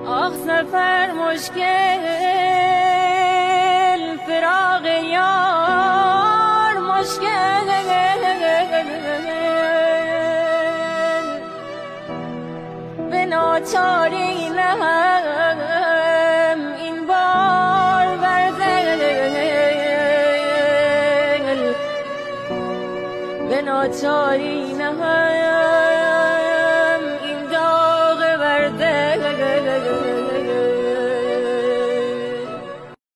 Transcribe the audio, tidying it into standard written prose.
آخ سفر مشکل فراق یار مشکل به ناچاری نهم این بار بر دل به ناچاری نهم